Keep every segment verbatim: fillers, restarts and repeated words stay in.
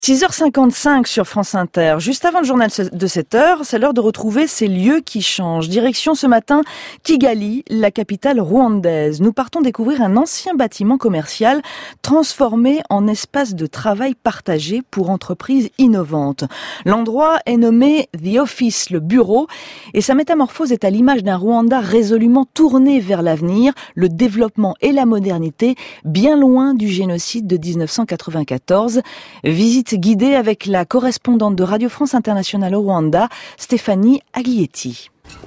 six heures cinquante-cinq sur France Inter. Juste avant le journal de sept heures, c'est l'heure de retrouver ces lieux qui changent. Direction ce matin Kigali, la capitale rwandaise. Nous partons découvrir un ancien bâtiment commercial transformé en espace de travail partagé pour entreprises innovantes. L'endroit est nommé The Office, le bureau, et sa métamorphose est à l'image d'un Rwanda résolument tourné vers l'avenir, le développement et la modernité, bien loin du génocide de dix-neuf cent quatre-vingt-quatorze. Visite guidée avec la correspondante de Radio France Internationale au Rwanda, Stéphanie Aglietti.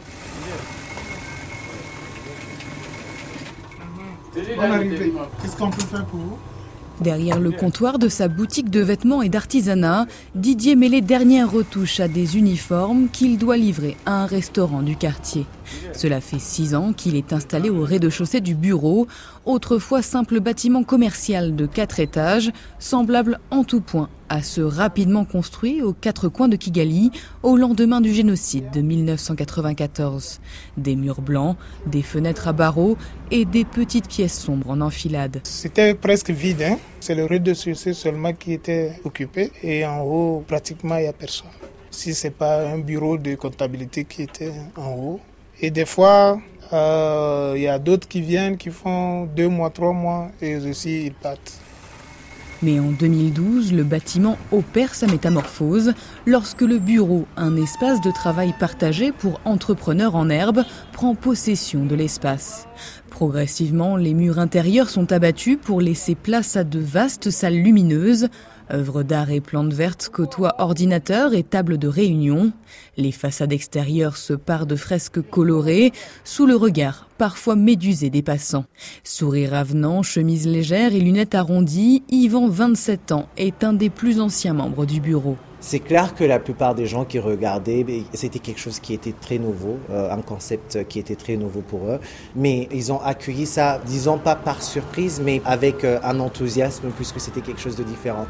Bonne arrivée. Qu'est-ce qu'on peut faire pour vous ? Derrière le comptoir de sa boutique de vêtements et d'artisanat, Didier met les dernières retouches à des uniformes qu'il doit livrer à un restaurant du quartier. Cela fait six ans qu'il est installé au rez-de-chaussée du bureau, autrefois simple bâtiment commercial de quatre étages, semblable en tout point à ceux rapidement construits aux quatre coins de Kigali au lendemain du génocide de dix-neuf cent quatre-vingt-quatorze. Des murs blancs, des fenêtres à barreaux et des petites pièces sombres en enfilade. C'était presque vide, hein. C'est le rez-de-chaussée seulement qui était occupé et en haut, pratiquement, il n'y a personne. Si ce n'est pas un bureau de comptabilité qui était en haut. Et des fois, il euh, y a d'autres qui viennent, qui font deux mois, trois mois et aussi ils partent. Mais en deux mille douze, le bâtiment opère sa métamorphose lorsque le bureau, un espace de travail partagé pour entrepreneurs en herbe, prend possession de l'espace. Progressivement, les murs intérieurs sont abattus pour laisser place à de vastes salles lumineuses. Œuvres d'art et plantes vertes côtoient ordinateurs et tables de réunion. Les façades extérieures se parent de fresques colorées, sous le regard parfois médusé des passants. Sourire avenant, chemise légère et lunettes arrondies, Yvan, vingt-sept ans, est un des plus anciens membres du bureau. C'est clair que la plupart des gens qui regardaient, c'était quelque chose qui était très nouveau, un concept qui était très nouveau pour eux. Mais ils ont accueilli ça, disons pas par surprise, mais avec un enthousiasme puisque c'était quelque chose de différent.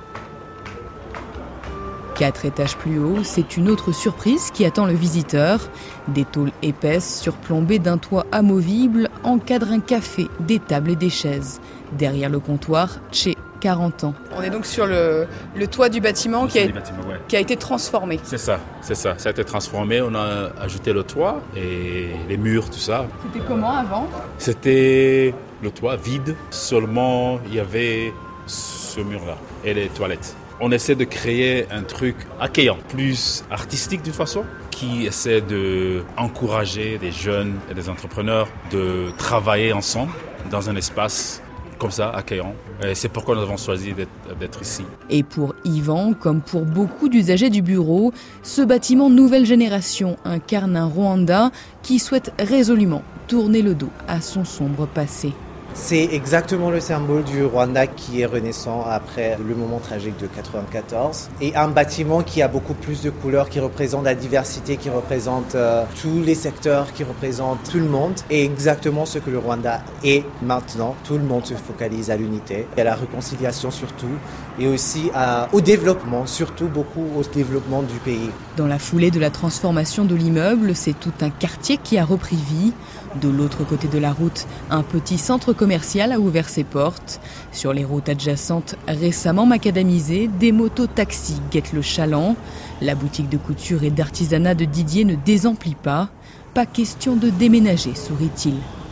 Quatre étages plus haut, c'est une autre surprise qui attend le visiteur. Des tôles épaisses surplombées d'un toit amovible encadrent un café, des tables et des chaises. Derrière le comptoir, Tché, quarante ans. On est donc sur le, le toit du bâtiment, qui a, bâtiment ouais. qui a été transformé. C'est ça, c'est ça. Ça a été transformé. On a ajouté le toit et les murs, tout ça. C'était comment avant ? C'était le toit vide. Seulement, il y avait ce mur-là et les toilettes. On essaie de créer un truc accueillant, plus artistique d'une façon, qui essaie d'encourager des jeunes et des entrepreneurs de travailler ensemble dans un espace comme ça, accueillant. Et c'est pourquoi nous avons choisi d'être, d'être ici. Et pour Yvan, comme pour beaucoup d'usagers du bureau, ce bâtiment nouvelle génération incarne un Rwanda qui souhaite résolument tourner le dos à son sombre passé. C'est exactement le symbole du Rwanda qui est renaissant après le moment tragique de quatre-vingt-quatorze. Et un bâtiment qui a beaucoup plus de couleurs, qui représente la diversité, qui représente euh, tous les secteurs, qui représente tout le monde. Et exactement ce que le Rwanda est maintenant. Tout le monde se focalise à l'unité, à la réconciliation surtout, et aussi à, au développement, surtout beaucoup au développement du pays. Dans la foulée de la transformation de l'immeuble, c'est tout un quartier qui a repris vie. De l'autre côté de la route, un petit centre commercial a ouvert ses portes. Sur les routes adjacentes, récemment macadamisées, des motos-taxis guettent le chaland. La boutique de couture et d'artisanat de Didier ne désemplit pas. Pas question de déménager, sourit-il.